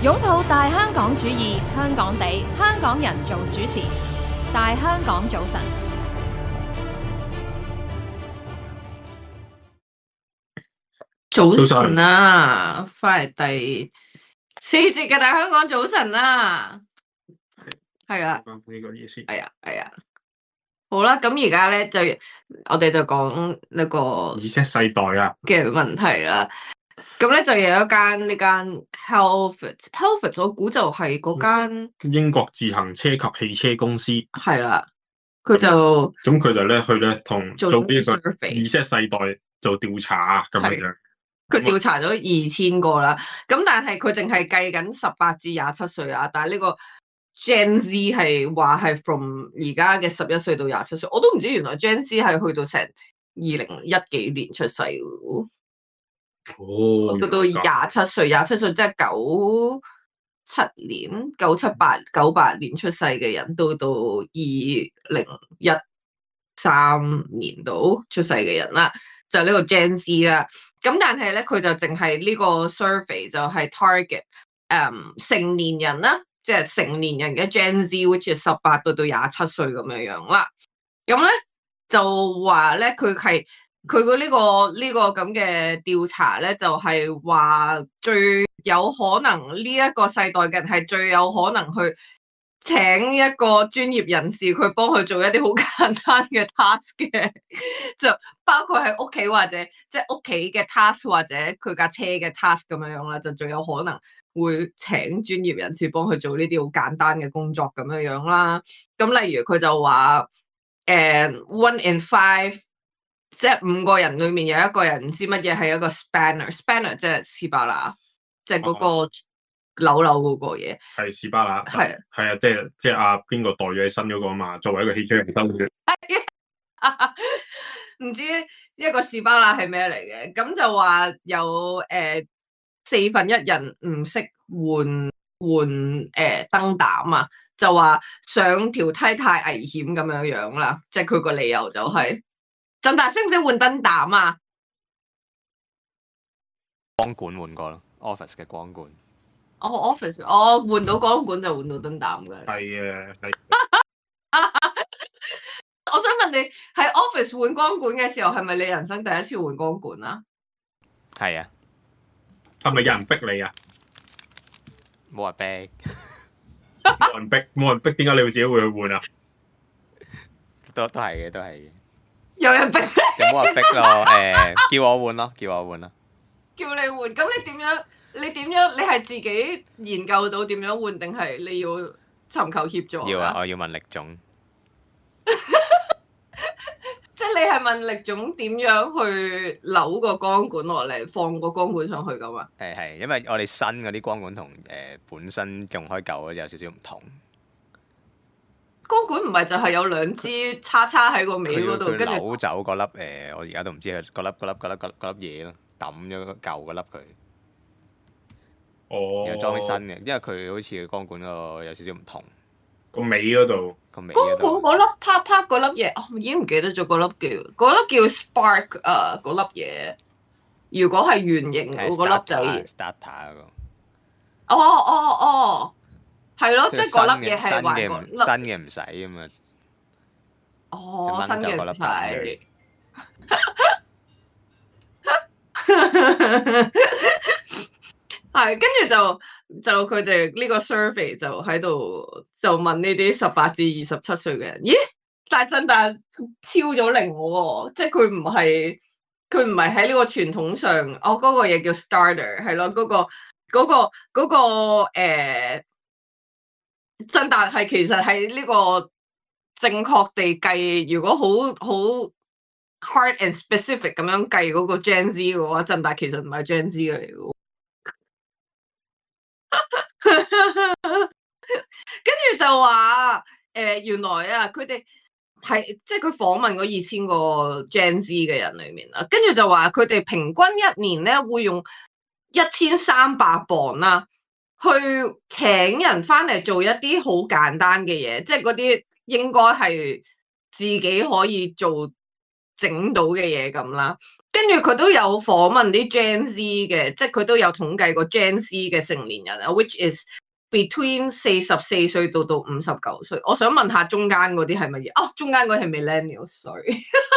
擁抱大香港主義，香港地，香港人做主持。大香港早晨， 早晨啊！翻嚟第4節嘅大香港早晨啦，係啦， 呢個意思係啊，好啦，咁而家咧就我哋就講呢個 Z 世代啊嘅問題啦。咁咧就有一間呢間 Halfords 我估就係嗰間英國自行車及汽車公司， 係啦，佢就咁佢就咧去咧同做呢個 survey Z 世代做調查咁樣。 佢調查咗2000個啦，咁但係佢淨係計緊18至27歲啊，但係呢個 Gen Z 係話係 from 而家嘅11歲到27歲，我都唔知原來 Gen Z 係去到成2010幾年出世嘅。 哦， 到27歲，27歲即係97年、98年出世嘅人，到2013年度出世嘅人啦，就呢個 Gen Z 啦。咁但係咧，佢就淨係呢個 survey 就係 target 成年人啦，即係成年人嘅 Gen Z，which is 18到27歲咁樣啦。咁咧就話咧，佢個呢個咁嘅調查咧，就係話最有可能呢一個世代嘅人係最有可能去請一個專業人士，佢幫佢做一啲好簡單嘅 task 嘅，就包括喺屋企或者即係屋企嘅 task 或者佢架車嘅 task 咁樣啦，就最有可能會請專業人士幫佢做呢啲好簡單嘅工作咁樣啦。咁例如佢就話1 in 5。即係5個人裏面有1個人唔知乜嘢係一個 spanner 即係士巴拿，即係嗰個扭嗰個嘢。 係士巴拿， 係啊，即係阿邊個代咗喺身嗰個啊嘛，作為一個汽車維修嘅。 唔知一個士巴拿係咩嚟嘅？咁就話有1/4人唔識換燈膽啊，就話上條梯太危險咁樣啦，即係佢個理由就係。振達識唔識換燈膽啊？ 光管換過咯 ，office 嘅光管。 office 我換到光管就換到燈膽㗎。 係啊，係。 我想問你喺 office 換光管嘅時候，係咪你人生第一次換光管啊？ 係啊。 係咪有人逼你啊？ 冇人逼。 冇人逼，點解你會自己會去換啊？ 都係嘅，都係嘅。 有人逼有冇人逼咯？叫我換咯。 叫你換，咁你點樣？你係自己研究到點樣換，定係你要尋求協助？ 要啊，我要問力總。 即係你係問力總點樣去扭個光管落嚟，放個光管上去咁啊？ 係，因為我哋新嗰啲光管同本身用開舊嗰啲有少少唔同。 光管唔係就係有2支叉喺個尾嗰度，跟住扭走嗰粒我而家都唔知佢嗰粒嘢咯，抌咗舊嗰粒佢。 哦。 然後裝啲新嘅，因為佢好似光管嗰個有少少唔同。 個尾嗰度。 光管嗰粒啪嗰粒嘢，我已經唔記得咗嗰粒叫 spark 嗰粒嘢。如果係圓形嘅嗰粒就係 starter 嗰個。 哦。係咯，即係嗰粒嘢係話新嘅唔使啊嘛。 哦，新嘅唔使。係，跟住就佢哋呢個 survey 就喺度就問呢啲18至27歲嘅人，咦？但超咗齡喎，即係佢唔係喺呢個傳統上，嗰個嘢叫 starter 係咯，嗰個真但係其實係呢個正確地計，如果好 hard and specific 咁樣計嗰個 Gen Z 嘅話，真但其實唔係 Gen Z 嚟嘅。跟住就話原來啊，佢哋係即係佢訪問嗰2000個 Gen Z 嘅人裏面啦，跟住就話佢哋平均一年咧會用1300磅啦。去請人翻嚟做一啲好簡單嘅嘢，即係嗰啲應該係自己可以做， 整到嘅嘢咁啦。跟住佢都有訪問啲 Gen Z 嘅，即係佢都有統計過 Gen Z 嘅成年人啊，which is between 44歲到59歲。我想問下中間嗰啲係乜嘢？哦，中間嗰啲係 millennial，sorry。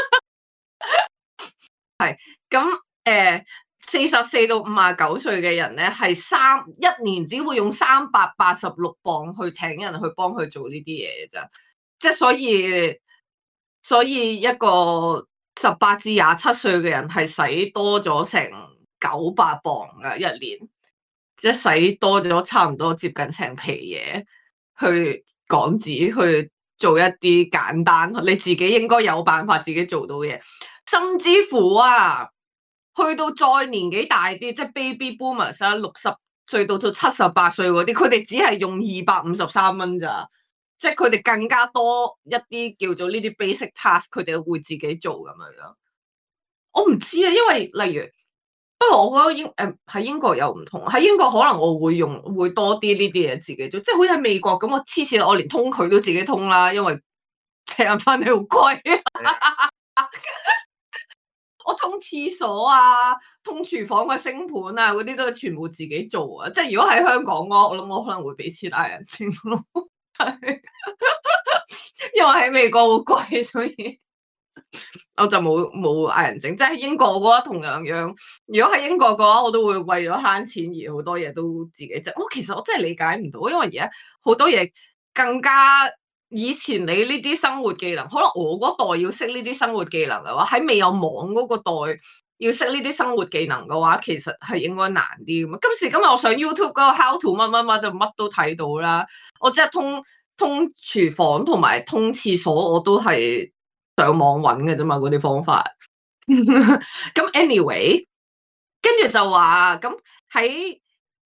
係咁44到59歲嘅人咧，係一年只會用386磅去請人去幫佢做呢啲嘢咋，即係所以一個18至27歲嘅人係使多咗成900磅噶一年，即係使多咗差唔多接近成皮嘢去港紙去做一啲簡單你自己應該有辦法自己做到嘅嘢，甚至乎啊〜去到再年紀大啲，即係 baby boomers 啊，60歲到78歲嗰啲，佢哋只係用253蚊咋，即係佢哋更加多一啲叫做呢啲 basic task，佢哋會自己做咁樣。我唔知啊，因為例如，不過我覺得喺英國有唔同，喺英國可能我會多啲呢啲嘢自己做，即係好似喺美國咁，我黐線，我連通渠都自己通啦，因為請人翻嚟好貴。我通廁所啊，通廚房嘅星盤啊，嗰啲都係全部自己做啊！即係如果喺香港我諗我可能會俾錢嗌人先咯，因為喺美國好貴，所以我就冇嗌人整。即係喺英國，我覺得同樣樣。如果喺英國嘅話，我都會為咗慳錢而好多嘢都自己整。其實我真係理解唔到，因為而家好多嘢更加。以前你呢啲生活技能，可能我嗰代要識呢啲生活技能嘅話，喺未有網嗰個代要識呢啲生活技能嘅話，其實係應該難啲咁。今時今日我上 YouTube 嗰個 How to 乜乜乜就乜都睇到啦。我即係通廚房同埋通廁所，我都係上網揾嘅啫嘛，嗰啲方法。咁 anyway， 跟住就話咁喺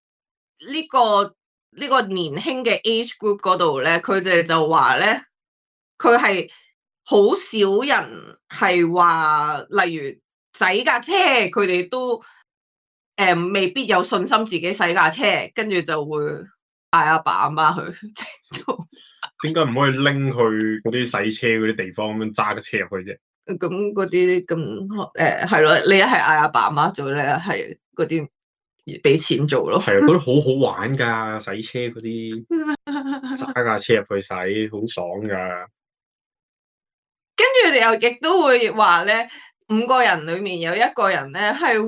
呢個年輕嘅 age group 嗰度咧，佢哋就話咧，佢係好少人係話，例如洗架車，佢哋都未必有信心自己洗架車，跟住就會嗌阿爸阿媽去做。 點解唔可以拎去嗰啲洗車嗰啲地方咁樣揸架車入去啫？ 咁嗰啲咁係咯，你一係嗌阿爸阿媽做咧，係嗰啲。俾錢做咯， 係啊，嗰啲好好玩噶，洗車嗰啲，揸架車入去洗，好爽噶。 跟住又亦都會話咧，5個人裏面有1個人咧係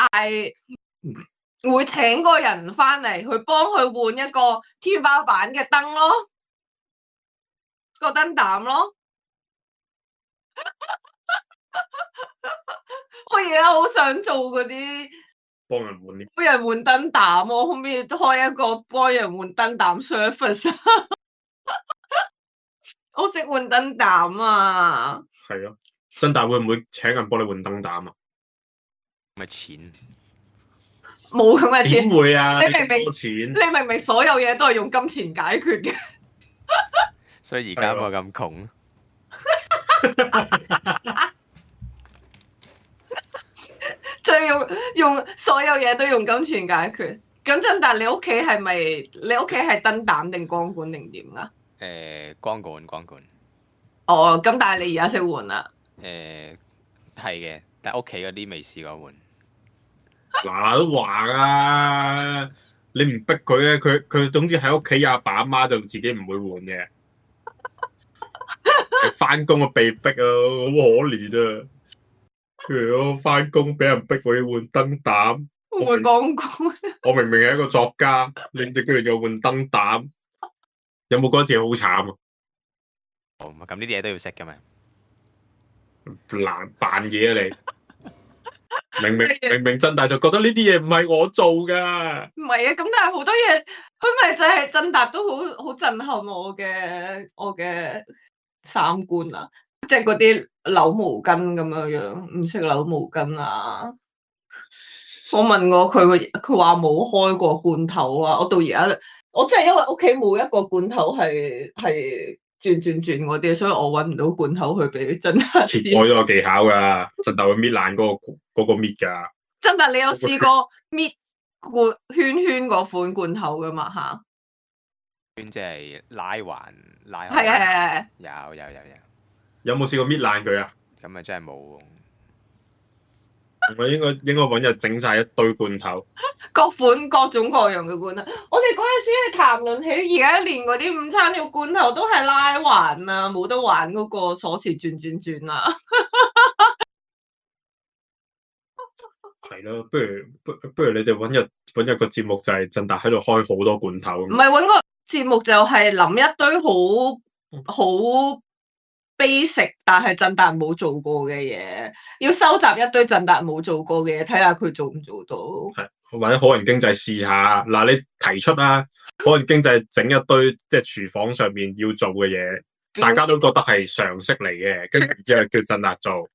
會請個人翻嚟去幫佢換一個天花板嘅燈咯，個燈膽咯。我而家好想做嗰啲。 幫人換燈膽，我可唔可以開一個幫人換燈膽 service？ 我識換燈膽啊！ 係啊，新大會唔會請人幫你換燈膽啊？ 咪錢？ 冇咁嘅錢。 點會啊？ 你明明錢？ 你明明所有嘢都係用金錢解決嘅。 所以而家冇咁窮。 就用所有嘢都用金錢解決。咁真，但你屋企係咪？你屋企係燈膽定光管定點啊？ 光管。 哦，咁但係你而家識換啦？ 係嘅，但係屋企嗰啲未試過換。 嗱都話啦，你唔逼佢咧，佢總之喺屋企有阿爸阿媽就自己唔會換嘅。翻工啊被逼啊，好可憐啊！我翻工俾人逼我要換燈膽， 換光管。 我明明係一個作家，你哋居然要換燈膽，有冇覺得自己好慘啊？ 咁呢啲嘢都要識噶嘛？ 難扮嘢啊你！明明真大就覺得呢啲嘢唔係我做噶。 唔係啊，咁但係好多嘢，佢咪就係振達都好震撼我嘅三觀啊！即係嗰啲扭毛巾咁樣，唔識扭毛巾啊！我問過佢話冇開過罐頭啊！我到而家，我真係因為屋企冇一個罐頭係轉嗰啲，所以我搵唔到罐頭去俾振達。 我都有技巧噶，振達會搣爛嗰個搣噶。 振達，你有試過搣圈嗰款罐頭噶嘛？吓， 圈即係拉環。 係。 有。 有冇試過搣爛佢啊？ 咁咪真係冇喎。 我應該揾日整晒一堆罐頭， 各款各種各樣嘅罐頭。我哋嗰陣時係談論起，而家連嗰啲午餐肉罐頭都係拉環啊，冇得玩嗰個鎖匙轉啊。 係咯，不如你哋揾日個節目就係振達喺度開好多罐頭。 唔係揾個節目就係諗一堆好 basic， 但係振達冇做過嘅嘢，要收集一堆振達冇做過嘅嘢，睇下佢做唔做到。 係或者可能經濟試下嗱，你提出啦，可能經濟整一堆即係廚房上面要做嘅嘢，大家都覺得係常識嚟嘅，跟住之後叫振達做。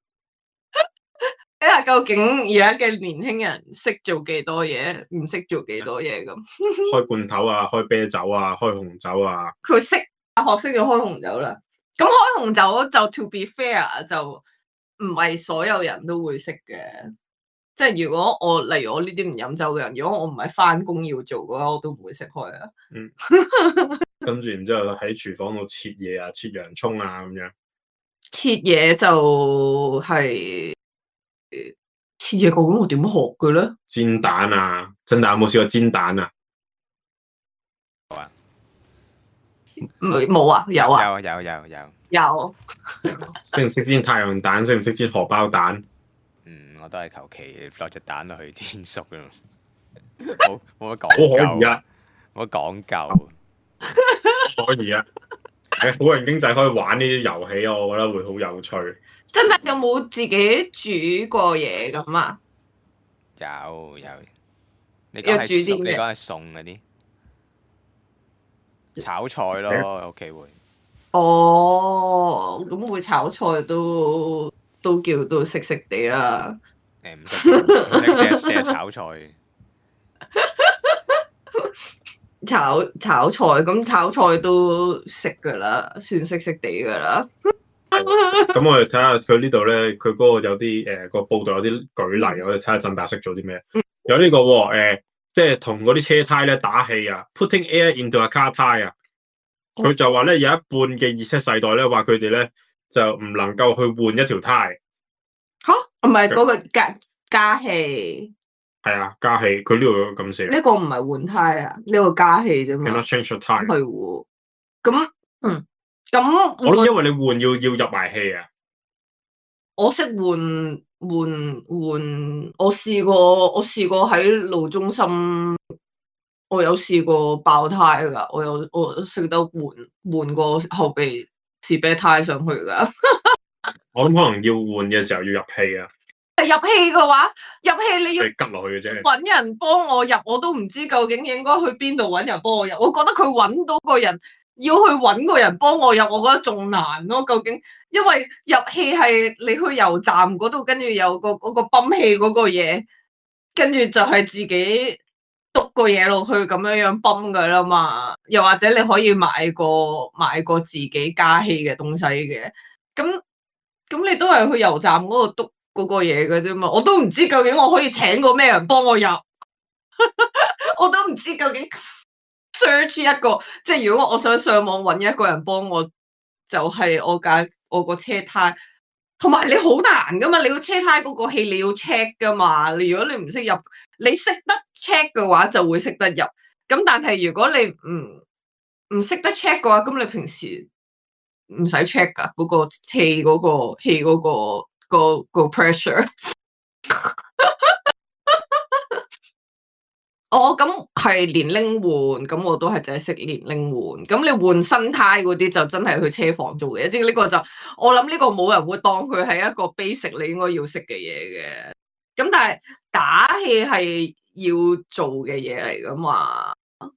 睇下究竟而家嘅年輕人識做幾多嘢，唔識做幾多嘢咁。 開罐頭啊，開啤酒啊，開紅酒啊。 佢識學識咗開紅酒啦。咁開紅酒就 to be fair 就唔係所有人都會識嘅。即係如果例如我呢啲唔飲酒嘅人，如果我唔係翻工要做嘅話，我都唔會識開啊。 嗯。跟住然之後喺廚房度切嘢啊，切洋葱啊咁樣。 切嘢就係、切嘢，究竟我點學嘅咧？ 煎蛋啊，振達有冇試過煎蛋啊？ 冇啊，有啊， 有。 識唔識煎太陽蛋？識唔識煎荷包蛋？ 我都係求其落隻蛋落去煎熟㗎嘛，冇乜講好可以啊， 冇乜講究。 可以啊，好人經濟可以玩呢啲遊戲，我覺得會好有趣。 真係有冇自己煮過嘢咁啊？ 有，你講係餸，你講係餸嗰啲炒菜咯，屋企會。 哦，咁會炒菜都叫到識地啊！ 唔識即係炒菜。 炒菜咁炒菜都識噶啦，算識地噶啦。 咁我哋睇下佢呢度咧，佢嗰個有啲個報道有啲舉例，我哋睇下振達識做啲咩。有呢個即係同嗰啲車胎咧打氣啊 ，putting air into a car tire 啊。佢就話咧有一半嘅20世代咧話佢哋咧就唔能夠去換一條胎。 吓，唔係嗰個加氣。 係啊，加氣。佢呢度咁寫。 呢個唔係換胎啊，呢個加氣啫嘛。 Cannot change the tire。 係喎。咁我諗因為你換要入埋氣啊。 我識換，我試過喺路中心，我有試過爆胎噶，我識得換個後備士啤胎上去噶。 我諗可能要換嘅時候要入氣啊。 入氣嘅話，你要吉落去嘅啫。 搵人幫我入，我都唔知究竟應該去邊度搵人幫我入。我覺得佢搵到個人，要去搵個人幫我入，我覺得仲難咯。究竟因為入氣係你去油站嗰度，跟住有嗰個泵氣嗰個嘢，跟住就係自己篤個嘢落去咁樣泵噶啦嘛。又或者你可以買個自己加氣嘅東西嘅。咁你都係去油站嗰度篤嗰個嘢嘅啫嘛。我都唔知究竟我可以請個咩人幫我入。我都唔知究竟 search 一個，即係如果我想上網揾一個人幫我，就係我個車胎，同埋你好難噶嘛，你個車胎嗰個氣你要 check 噶嘛。如果你唔識入，你識得 check 嘅話就會識得入。咁但係如果你唔識得 check 嘅話，咁你平時唔使 check 噶嗰個氣嗰個 pressure。咁係年齡換，咁我都係淨係識年齡換。咁你換新胎嗰啲就真係去車房做嘅，即係呢個就我諗呢個冇人會當佢係一個 basic 你應該要識嘅嘢嘅。咁但係打氣係要做嘅嘢嚟噶嘛？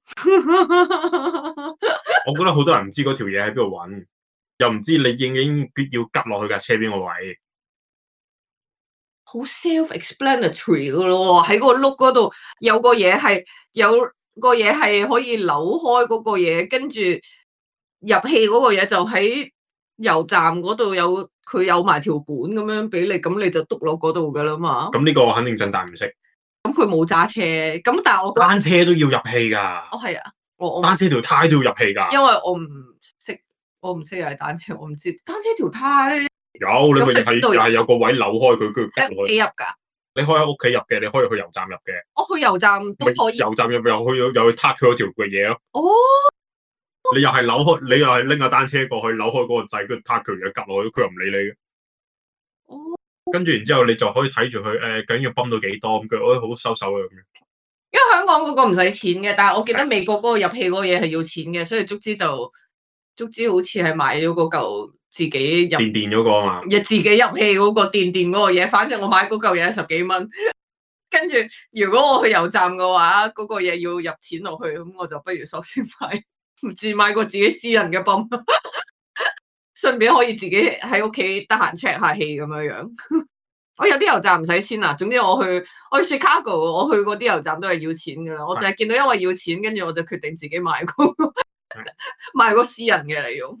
我覺得好多人唔知嗰條嘢喺邊度揾，又唔知你應要急落去架車邊個位。 好 self-explanatory 噶咯，喺個轆嗰度有個嘢係可以扭開嗰個嘢，跟住入氣嗰個嘢就喺油站嗰度佢有埋條管咁樣俾你，咁你就篤落嗰度噶啦嘛。 咁呢個我肯定振達唔識。 咁佢冇揸車，咁但係我單車都要入氣噶。 哦係啊，我單車條胎都要入氣噶。 因為我唔識踩單車，我唔知單車條胎有，你咪咁你邊度有又係有個位扭開佢，跟住吉落去。 幾入㗎？ 你可以喺屋企入嘅，你可以去油站入嘅。 我去油站都可以。 油站入又去撻佢嗰條嘅嘢咯。 哦， 你又係扭開，你又係拎架單車過去扭開嗰個掣，跟住撻佢嘢吉落去，佢又唔理你嘅。 哦， 跟住然之後你就可以睇住佢究竟要泵到幾多咁，佢好收手嘅咁樣。 因為香港嗰個唔使錢嘅，但係我記得美國嗰個入氣嗰個嘢係要錢嘅，所以足之好似係買咗嗰嚿自己入電嗰個啊嘛， 自己入氣嗰個電嗰個嘢，反正我買嗰嚿嘢係10幾蚊。跟住如果我去油站嘅話，嗰個嘢要入錢落去，咁我就不如索性買個自己私人嘅泵，順便可以自己喺屋企得閒 check 下氣咁樣。我有啲油站唔使錢啊，總之我去 Chicago， 我去嗰啲油站都係要錢噶啦。我就係見到因為要錢，跟住我就決定自己買個私人嘅嚟用。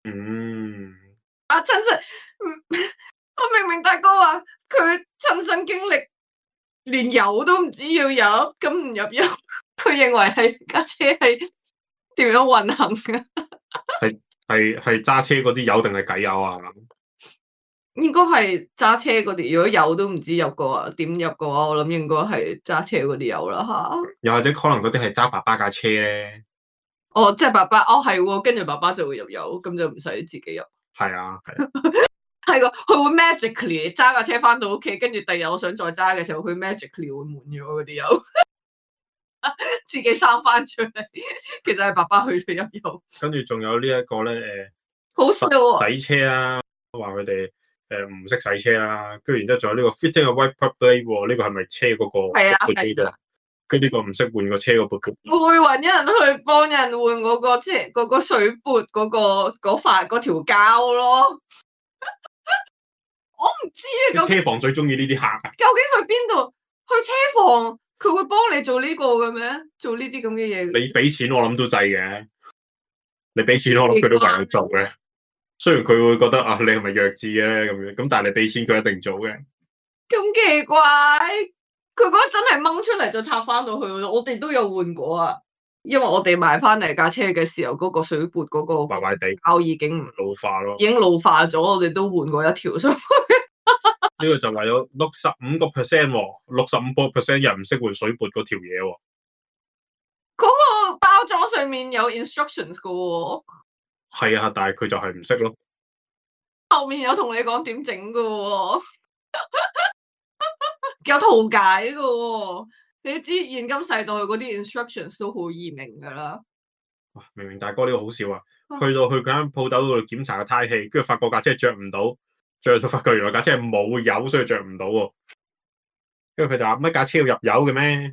親身，我明明大哥話佢親身經歷，連油都唔知要入，咁唔入油，佢認為係架車係點樣運行嘅？ 係揸車嗰啲油定係計油啊？ 應該係揸車嗰啲，如果油都唔知入過啊，點入嘅話，我諗應該係揸車嗰啲油啦吓。 又或者可能嗰啲係揸爸爸架車咧。 哦，即係爸爸，哦係，跟住爸爸就會入油，咁就唔使自己入。 係啊， 係個，佢會 magically 揸架車翻到屋企，跟住第日我想再揸嘅時候，佢 magically 會滿咗嗰啲油，自己生翻出嚟。其實係爸爸去咗入油。跟住仲有呢一個咧， 好笑啊！ 洗車啊，話佢哋唔識洗車啦，跟住然之後仲有呢個 fitting a wiper blade，呢個係咪車嗰個撥機嘅？跟住呢個唔識換個車個撥機。我會揾人去幫人換嗰個即係嗰個水撥嗰條膠咯。我唔知啊， 車房最中意呢啲客。 究竟去邊度？去車房佢會幫你做呢個嘅咩？做呢啲咁嘅嘢？ 你俾錢我諗都制嘅，你俾錢我諗佢都為你做嘅。雖然佢會覺得啊，你係咪弱智嘅咧咁樣？咁但係你俾錢佢一定做嘅。咁奇怪，佢嗰陣真係掹出嚟就插翻到去咯。我哋都有換過啊，因為我哋買翻嚟架車嘅時候，嗰個水撥嗰個壞壞地膠已經老化咯， 已經老化咗，我哋都換過一條上去。 呢個就為咗65%， 65% 人唔識換水撥嗰條嘢喎。 嗰個包裝上面有 instructions 噶喎。 係啊，但係佢就係唔識咯。 後面有同你講點整噶喎，有圖解噶喎。你知現今世代嗰啲 instructions 都好易明噶啦。 明明大哥呢個好笑啊！去到佢間鋪頭度檢查個胎氣，跟住發覺架車着唔到，最後就發覺原來架車係冇油，所以着唔到喎。跟住佢就話乜架車要入油嘅咩？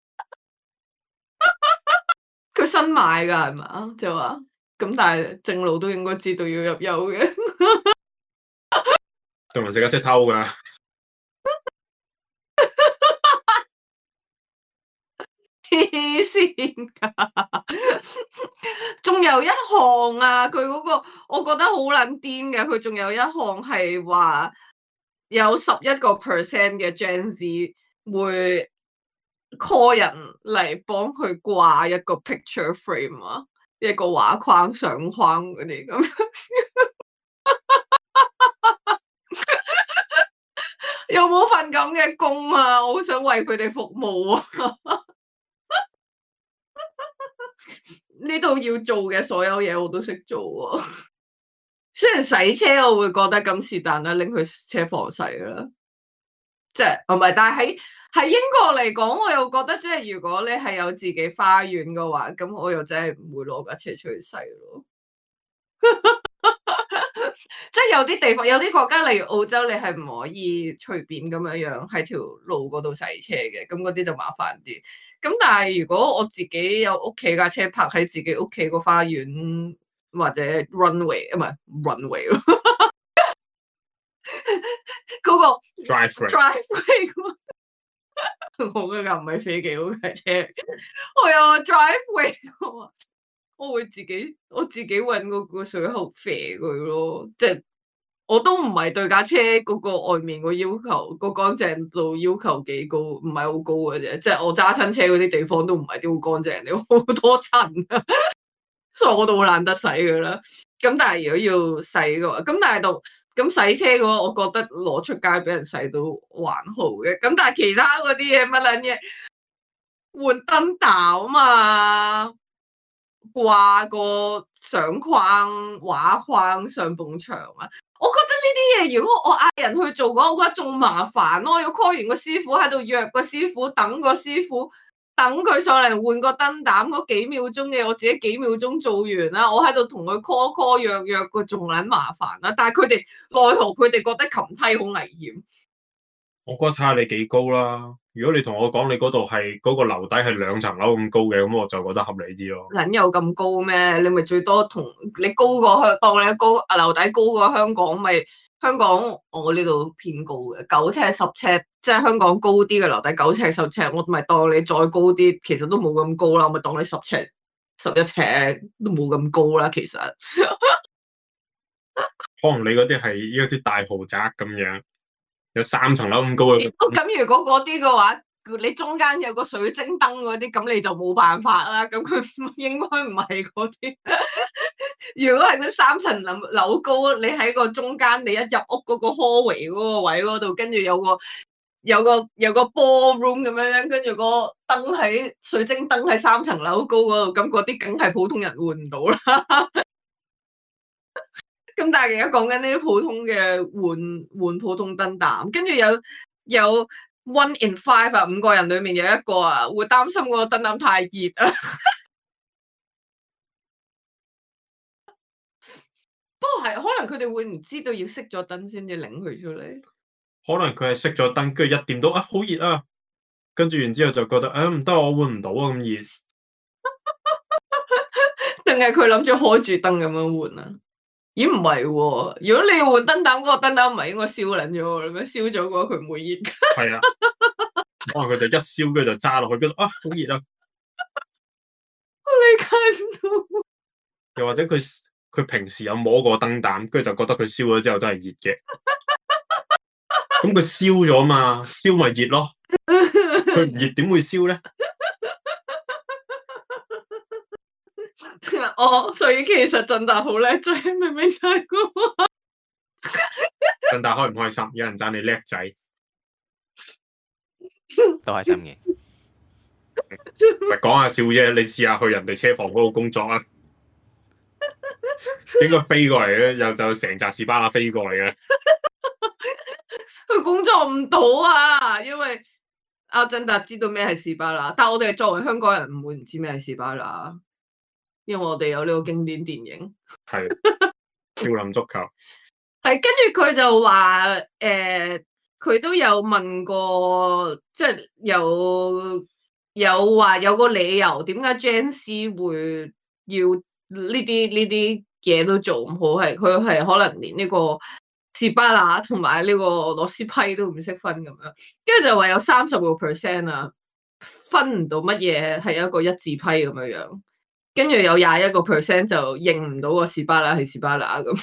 佢新買噶係嘛？就話咁，但係正路都應該知道要入油嘅。 仲同食架車偷噶。 黐線噶，仲有一項啊！佢嗰個我覺得好撚癲嘅，佢仲有一項係話有11% 嘅 Gen Z 會 call 人嚟幫佢掛一個 picture frame 啊，一個畫框相框嗰啲咁。有冇份咁嘅工啊？我好想為佢哋服務啊！呢度要做嘅所有嘢我都識做啊！雖然洗車我會覺得咁是但啦，拎去車房洗啦，即係唔係？但係喺英國嚟講，我又覺得即係如果你係有自己花園嘅話，咁我又真係唔會攞架車出去洗咯。即係有啲地方，有啲國家，例如澳洲，你係唔可以隨便咁樣喺條路嗰度洗車嘅，咁嗰啲就麻煩啲。咁但係如果我自己有屋企架車泊喺自己屋企個花園或者 runway 唔係 runway 咯，嗰個 driveway， 我嗰架唔係飛機嗰架車，我有個 driveway 嘅。我會自己搵嗰個水喉啡佢咯，即係我都唔係對架車嗰個外面個要求，個乾淨度要求幾高，唔係好高嘅啫。即係我揸親車嗰啲地方都唔係啲好乾淨，你好多塵啊，所以我都好懶得洗噶啦。 咁但係如果要洗嘅話，咁但係咁洗車嘅話，我覺得攞出街俾人洗都還好嘅。咁但係其他嗰啲嘢乜撚嘢，換燈膽啊，掛個相框、畫框上埲牆啊，我覺得呢啲嘢如果我嗌人去做嘅話，我覺得仲麻煩咯。我要 call 完個師傅喺度約個師傅，等個師傅。等佢上嚟換個燈膽嗰幾秒鐘嘅，我自己幾秒鐘做完啦。我喺度同佢 call 約個仲撚麻煩啦。但係佢哋奈何佢哋覺得擒梯好危險。 我覺得睇下你幾高啦。如果你同我講你嗰度係嗰個樓底係2層樓咁高嘅，咁我就覺得合理啲咯。 撚有咁高咩？你咪最多同你高過香，當你高樓底高過香港咪？香港我呢度偏高嘅9尺10尺，即係香港高啲嘅樓底9尺10尺，我咪當你再高啲，其實都冇咁高啦，我咪當你10尺11尺都冇咁高啦，其實。 可能你嗰啲係一啲大豪宅咁樣，有3層樓咁高嘅。 咁如果嗰啲嘅話，你中間有個水晶燈嗰啲，咁你就冇辦法啦。咁佢應該唔係嗰啲。如果係嗰3層樓高，你喺個中間，你一入屋嗰個 hallway 嗰個位嗰度，跟住有個 ballroom 咁樣，跟住個燈喺水晶燈喺3層樓高嗰度，咁嗰啲梗係普通人換唔到啦。咁但係而家講緊呢啲普通嘅換普通燈膽，跟住有 1 in 5啊，5個人裡面有1個啊，會擔心嗰個燈膽太熱啊。不過係，可能佢哋會唔知道要熄咗燈先至擰佢出嚟。 可能佢係熄咗燈，跟住一掂到啊，好熱啊，跟住然之後就覺得唔得，我換唔到啊，咁熱。 定係佢諗住開住燈咁樣換啊？咦，唔係喎，如果你要換燈膽，嗰個燈膽唔係應該燒撚咗咩？燒咗嘅話佢唔會熱。 係啊，可能佢就一燒跟住就揸落去，跟住好熱啊！ 我理解唔到。 又或者佢平時有摸過燈膽，跟住就覺得佢燒咗之後都係熱嘅。咁佢燒咗嘛，燒咪熱咯。佢唔熱點會燒咧？ 所以其實振達好叻仔，明明睇過。 振達開唔開心？有人讚你叻仔， 都開心嘅。 咪講下笑啫。你試下去人哋車房嗰度工作啊，應該飛過嚟咧，就成扎士巴拿飛過嚟嘅。 佢工作唔到啊，因為阿振達知道咩係士巴拿，但係我哋作為香港人唔會唔知咩係士巴拿，因為我哋有呢個經典電影係少林足球。 係跟住佢就話佢都有問過，即係有話有個理由點解 Gen Z 會要呢啲嘢都做唔好，係佢係可能連呢個士巴拿同埋呢個螺絲批都唔識分咁樣，跟住就話有30% 啊，分唔到乜嘢係一個一字批咁樣樣，跟住有21% 就認唔到個士巴拿係士巴拿咁。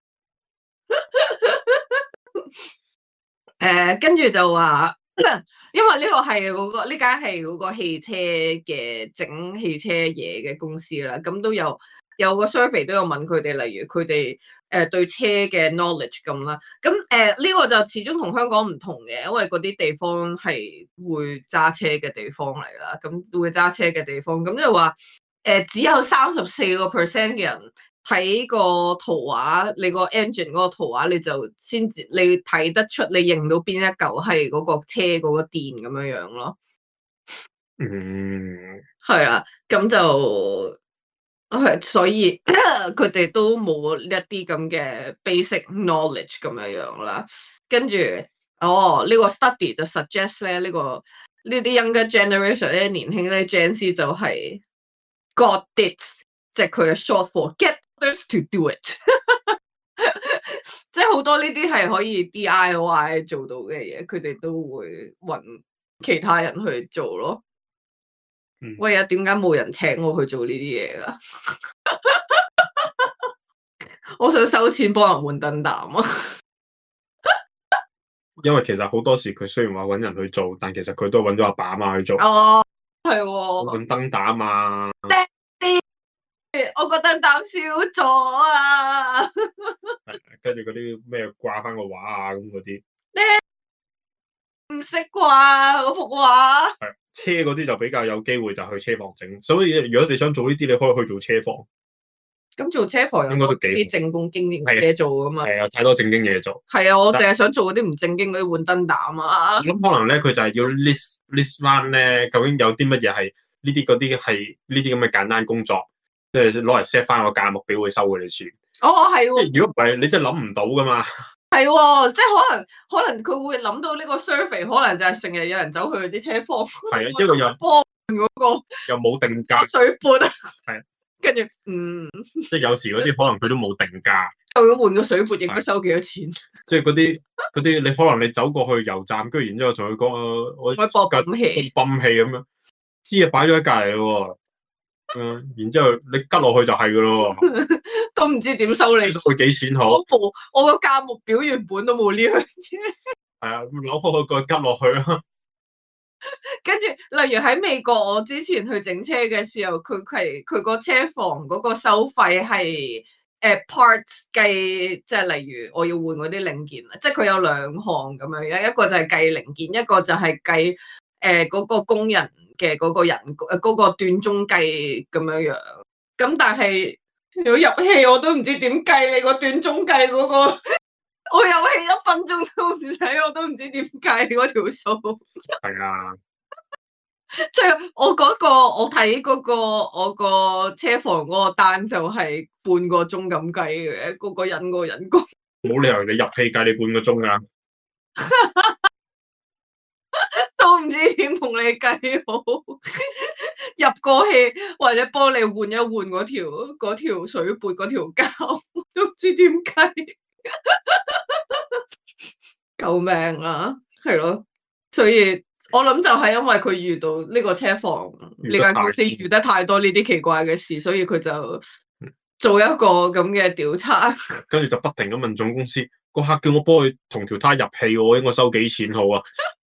跟住就話，因為呢個係呢間係嗰個汽車嘅整汽車嘢嘅公司啦，咁都有個 survey 都有問佢哋，例如佢哋對車嘅 knowledge 咁啦，咁呢個就始終同香港唔同嘅，因為嗰啲地方係會揸車嘅地方嚟啦，咁會揸車嘅地方，咁就話只有34% 嘅人。睇個圖畫，你個 engine 嗰個圖畫，你就先至你睇得出，你認到邊一嚿係嗰個車嗰個電咁樣樣咯。係啦，咁就係，所以佢哋都冇一啲咁嘅 basic knowledge 咁樣樣啦。跟住，呢個 study 就 suggest 咧，呢啲 younger generation 咧，年輕咧 Gen Z 就係 got it， 即係佢嘅 short for get to do it， 即係好多呢啲係可以 DIY 做到嘅嘢，佢哋都會揾其他人去做咯。喂啊，點解冇人請我去做呢啲嘢噶？我想收錢幫人換燈膽啊！ 因為其實好多時佢雖然話揾人去做，但其實佢都揾咗阿爸阿媽去做。 係喎， 換燈膽啊！ 我個燈膽燒咗啊！ 係跟住嗰啲咩掛翻個畫啊咁嗰啲， 唔識掛嗰幅畫。 係車嗰啲就比較有機會就去車房整，所以如果你想做呢啲，你可以去做車房。 咁做車房有應該都幾啲正經嘢做噶嘛？ 係啊，太多正經嘢做。 係啊，我淨係想做嗰啲唔正經嗰啲換燈膽啊。 咁可能咧，佢就係要 list 翻咧，究竟有啲乜嘢係呢啲嗰啲係呢啲咁嘅簡單工作，即係攞嚟 set 翻個價目表會收佢哋錢。 哦，係喎。 如果唔係，你真係諗唔到噶嘛。 係喎，即係可能佢會諗到呢個 survey，可能就係成日有人走去啲車房。 係啊，一個又幫嗰個又冇定價， 水撥啊。 係。 跟住即係有時嗰啲可能佢都冇定價。 究竟換個水撥應該收幾多錢？ 即係嗰啲，你可能你走過去油站，跟住然之後同佢講我播泵氣咁樣，支啊擺咗喺隔離咯。然之後你吉落去就係噶咯， 都唔知點收你。 收佢幾錢好？ 我個價目表原本都冇呢樣嘢。 係啊，扭開個吉落去啦。 跟住，例如喺美國，我之前去整車嘅時候，佢個車房嗰個收費係parts 計，即係例如我要換嗰啲零件啦，即係佢有兩項咁樣，一個就係計零件，一個就係計嗰個工人嘅嗰個人嗰個段鐘計咁樣樣。咁但係如果入氣我都唔知點計你個段鐘計嗰個，我入氣1分鐘都唔使，我都唔知點計嗰條數。 係啊。 即係我睇嗰個我個車房嗰個單就係半個鐘咁計嘅，嗰個人個人工。 冇理由你入氣計你半個鐘啊！ 都唔知點同你計好。入個氣或者幫你換一換嗰條水撥嗰條膠，都唔知點計。救命啊！係咯，所以。我諗就係因為佢遇到呢個車房呢間公司遇得太多呢啲奇怪嘅事，所以佢就做一個咁嘅調查， 跟住就不停咁問總公司，個客叫我幫佢同條胎入氣，我應該收幾錢好啊？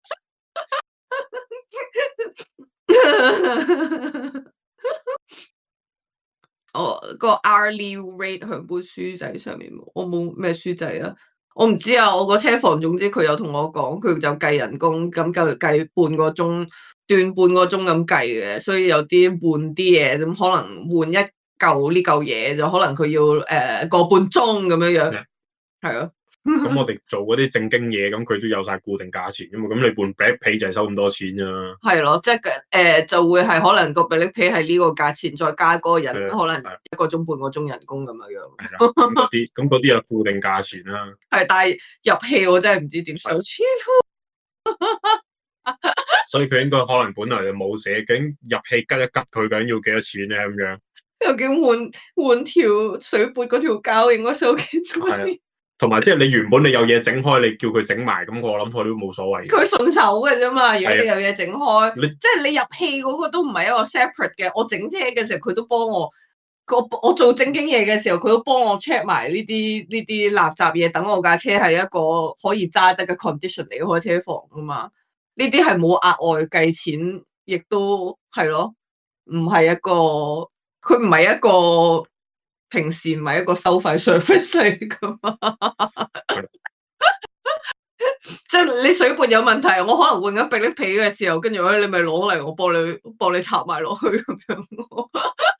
個 hourly rate 喺本書仔上面，我冇咩書仔啊。我唔知啊，我個車房總之佢有同我講，佢就計人工，咁計半個鐘，斷半個鐘咁計嘅，所以有啲換啲嘢，咁可能換一嚿呢嚿嘢就可能佢要個半鐘咁樣樣，係咯。 咁我哋做嗰啲正經嘢，咁佢都有晒固定價錢噶嘛，咁你換 black 皮就係收咁多錢啫。係咯，即係就會係可能個 black 皮係呢個價錢，再加嗰個人可能1個鐘半個鐘人工咁樣樣。 咁嗰啲有固定價錢啦。 係，但係入氣我真係唔知點收錢。 所以佢應該可能本來就冇寫，究竟入氣吉一吉佢究竟要幾多錢咧？咁樣究竟換條水撥嗰條膠應該收幾多錢？ 同埋即係你原本你有嘢整開，你叫佢整埋，咁我諗佢都冇所謂。 佢順手嘅啫嘛，如果你有嘢整開，即係你入氣嗰個都唔係一個 separate 嘅。我整車嘅時候佢都幫我做正經嘢嘅時候，佢都幫我 check 埋呢啲垃圾嘢，等我架車係一個可以揸得嘅 condition 離開車房啊嘛。呢啲係冇額外計錢，亦都係咯，唔係一個，佢唔係一個。平時唔係一個收費 service 嚟噶嘛，即係你水撥有問題，我可能換緊壁力皮嘅時候，跟住你咪攞嚟，我幫你插埋落去咁樣。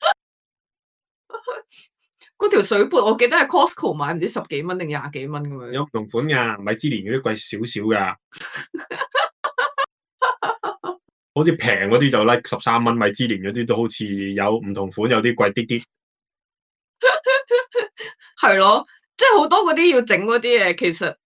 嗰條水撥我記得喺 Costco 買唔知10幾蚊定20幾蚊咁樣。 有唔同款噶，米芝蓮嗰啲貴少少噶，好似平嗰啲就 like 13蚊，米芝蓮嗰啲都好似有唔同款，有啲貴啲啲。 係咯，即係好多嗰啲要整嗰啲嘢，其實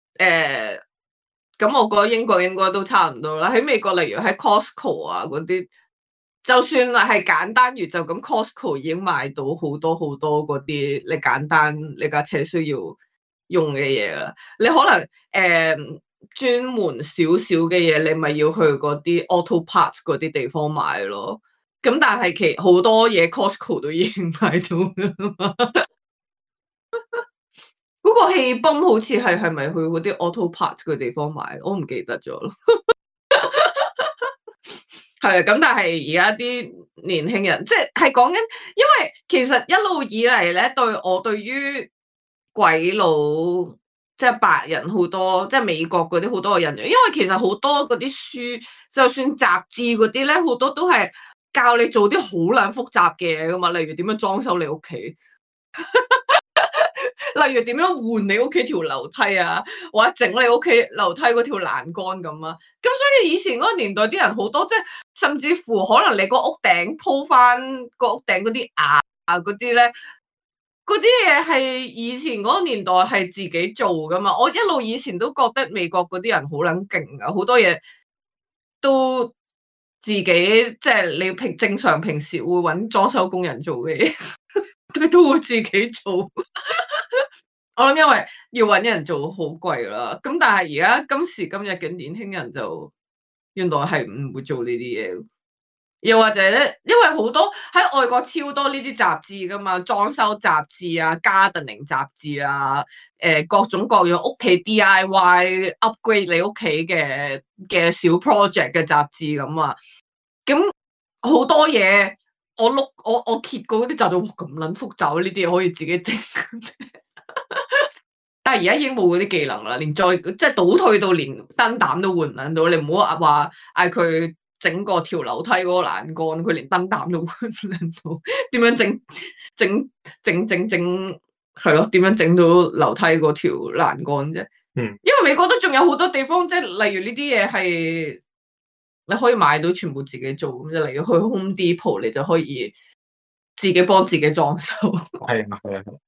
咁我覺得英國應該都差唔多啦。喺美國，例如喺 Costco 啊嗰啲，就算係簡單如就咁 Costco 已經買到好多好多嗰啲你簡單你架車需要用嘅嘢啦。你可能專門少少嘅嘢，你咪要去嗰啲 auto parts 嗰啲地方買咯。咁但係好多嘢 Costco 都已經買到㗎嘛。嗰個氣泵好似係咪去嗰啲 auto parts 嘅地方買？我唔記得咗咯。 係啊，咁但係而家啲年輕人，即係講緊，因為其實一路以嚟咧，對於鬼佬即係白人好多，即係美國嗰啲好多嘅印象，因為其實好多嗰啲書，就算雜誌嗰啲咧，好多都係教你做啲好撚複雜嘅嘢噶嘛，例如點樣裝修你屋企。例如點樣換你屋企條樓梯啊，或者整你屋企樓梯嗰條欄杆咁啊。咁所以以前嗰個年代啲人好多，即係甚至乎可能你個屋頂鋪翻個屋頂嗰啲瓦嗰啲咧，嗰啲嘢係以前嗰個年代係自己做噶嘛。我一路以前都覺得美國嗰啲人好撚勁啊，好多嘢都自己即係你正常平時會揾裝修工人做嘅嘢，佢都會自己做。我諗因為要搵人做好貴啦，咁但係而家今時今日嘅年輕人就原來係唔會做呢啲嘢，又或者咧，因為好多喺外國超多呢啲雜誌噶嘛，裝修雜誌啊、gardening 雜誌啊、各種各樣屋企 DIY upgrade 你屋企嘅小 project 嘅雜誌咁啊，咁好多嘢我揭過嗰啲雜誌，哇咁撚複雜，呢啲嘢可以自己整。但係而家已經冇嗰啲技能啦，連再即係倒退到連燈膽都換唔到，你唔好話嗌佢整個條樓梯嗰個欄杆，佢連燈膽都換唔到。點樣整係咯？點樣整到樓梯嗰條欄杆啫？因為美國都仲有好多地方，即係例如呢啲嘢係你可以買到全部自己做咁，即係例如去 Home Depot，你就可以自己幫自己裝修。 係啊。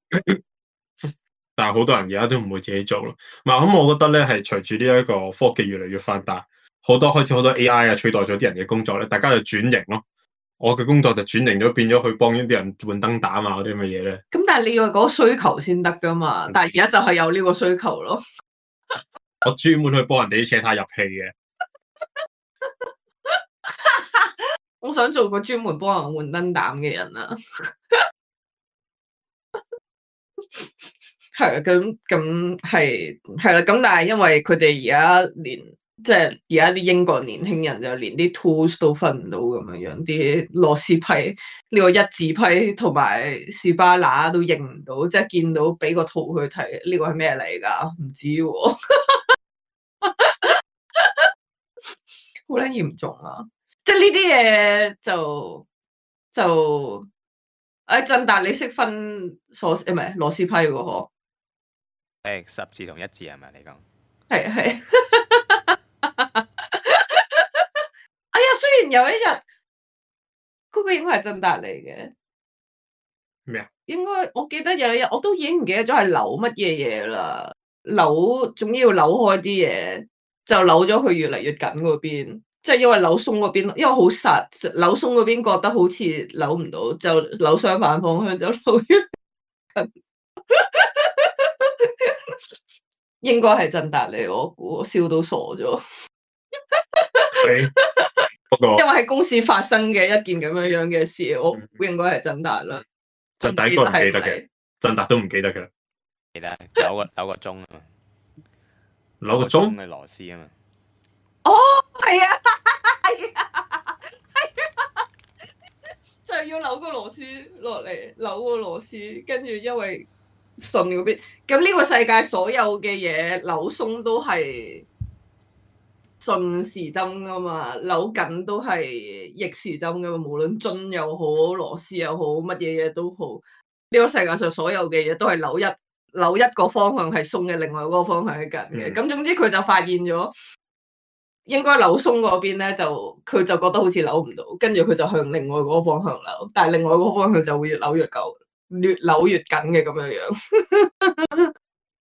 但係好多人而家都唔會自己做咯。咁我覺得咧係隨住呢一個科技越嚟越發達，開始好多 AI 啊取代咗啲人嘅工作咧，大家就轉型咯。我嘅工作就轉型咗，變咗去幫啲人換燈膽啊嗰啲咁嘅嘢咧。 咁但係你要嗰個需求先得噶嘛？但係而家就係有呢個需求咯。 我專門去幫人哋啲車胎入氣嘅。 我想做個專門幫人換燈膽嘅人啊！係啊，咁係啦，咁但係因為佢哋而家連即係而家啲英國年輕人就連啲 tools 都分唔到咁樣樣，啲螺絲批呢個一字批同埋士巴拿都認唔到，即係見到俾個圖佢睇，呢個係咩嚟㗎？唔知喎，好撚嚴重啊！即係呢啲嘢就振達你識分鎖唔係螺絲批嗰個？ 十字同一字係咪你講？ 係。哎呀，雖然有一日嗰個應該係振達嚟嘅。 咩啊？ 應該我記得有一日我都已經唔記得咗係扭乜嘢嘢啦，總之要扭開啲嘢，就扭咗佢越嚟越緊嗰邊，即係因為扭鬆嗰邊，因為好實，扭鬆嗰邊覺得好似扭唔到，就扭相反方向就扭越緊。應該係振達嚟，我估我笑到傻咗。因為喺公司發生嘅一件咁樣嘅事，我估應該係振達啦。 振達應該唔記得嘅，振達都唔記得嘅。 記得扭個鐘啊嘛， 扭個鐘嘅螺絲啊嘛。 哦，係啊，係啊，就係要扭個螺絲落嚟，扭個螺絲，跟住因為順嗰邊，咁呢個世界所有嘅嘢扭鬆都係順時針噶嘛，扭緊都係逆時針噶嘛，無論樽又好，螺絲又好，乜嘢嘢都好，呢個世界上所有嘅嘢都係扭一個方向係鬆嘅，另外嗰個方向係緊嘅。咁總之佢就發現咗，應該扭鬆嗰邊咧，佢就覺得好似扭唔到，跟住佢就向另外嗰個方向扭，但係另外嗰個方向就會越扭越緊，越扭越緊嘅咁樣樣。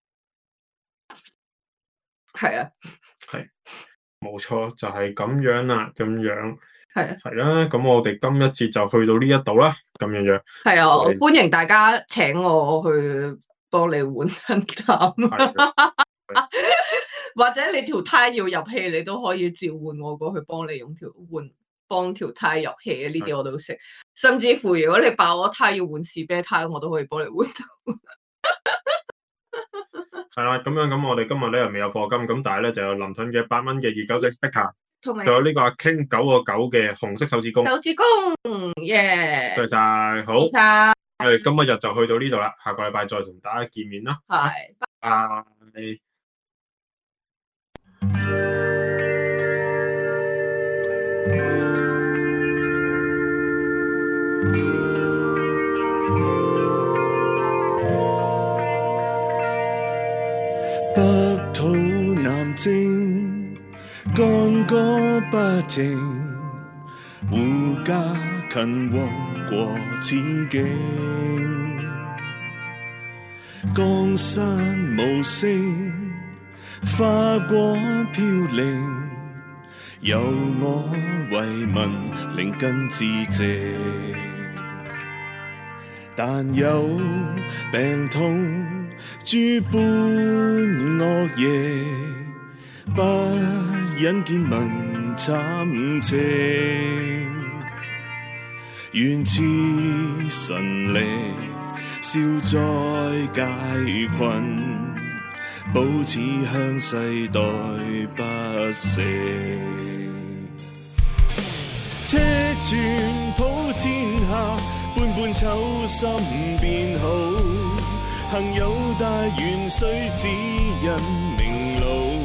係啊， 係。冇錯，就係咁樣啦，咁樣係啦，咁我哋今一節就去到呢一度啦，咁樣樣。 係啊，歡迎大家請我去幫你換燈膽，或者你條胎要入氣，你都可以召喚我過去幫你用幫條胎入氣嘅，呢啲我都識。甚至乎如果你爆咗胎要換士啤胎，我都可以幫你換到。 係啦，咁我哋今日咧又未有課金，咁但係咧就有林頓嘅8蚊嘅29隻 sticker， 同埋仲有呢個阿 King 9個9嘅紅色手指公， 手指公，耶！ 多謝晒，好， 冇錯， 我哋今日就去到呢度啦，下個禮拜再同大家見面啦， 係。 拜。 北土南征，干戈不停，護家勤王過此境。江山無聲，花果飄零，由我為民靈根致謝。但有病痛諸般惡夜，不忍見民慘情。願賜神力，消災解困，保此鄉世代不死。車轉普天下，般般秋心變好。幸有大元帥指引明路，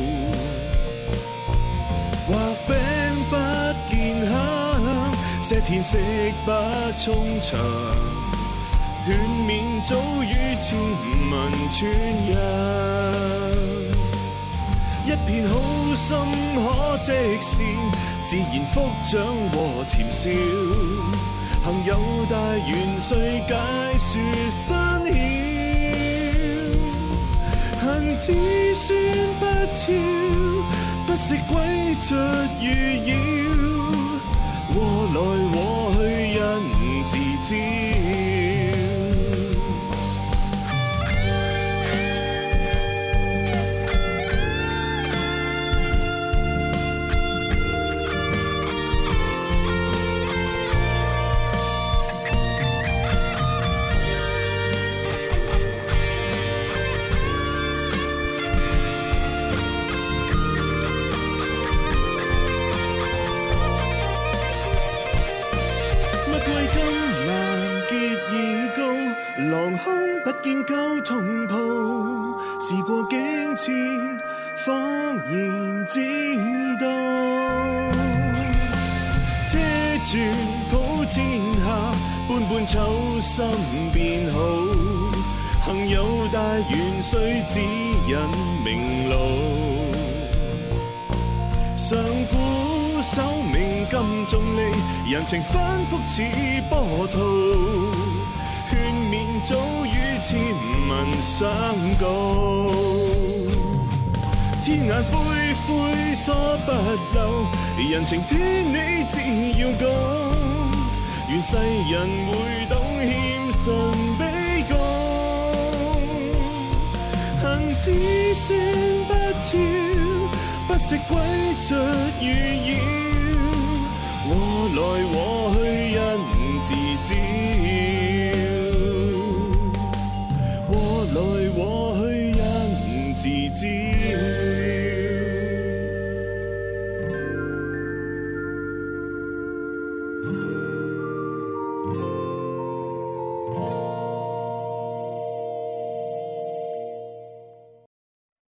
畫餅不見香，石田食不充腸，勸勉早與千民傳揚。一片好心可積善，自然福長和潛笑。幸有大元帥解說分曉。恨子孫不肖，不惜詭譎如妖，禍來禍去因自招。狼空不見舊同袍，時過境遷，恍然知道。車轉普天下，般般秋心變好。幸有大元帥指引明路，上古守命金重利，人情反覆似波濤。早與千民相告，天眼灰灰疏不漏，人情天理只要高。願世人會懂謙遜卑躬，恨子孫不肖，不惜詭譎如妖，禍來禍去因自招。來禍去因自招。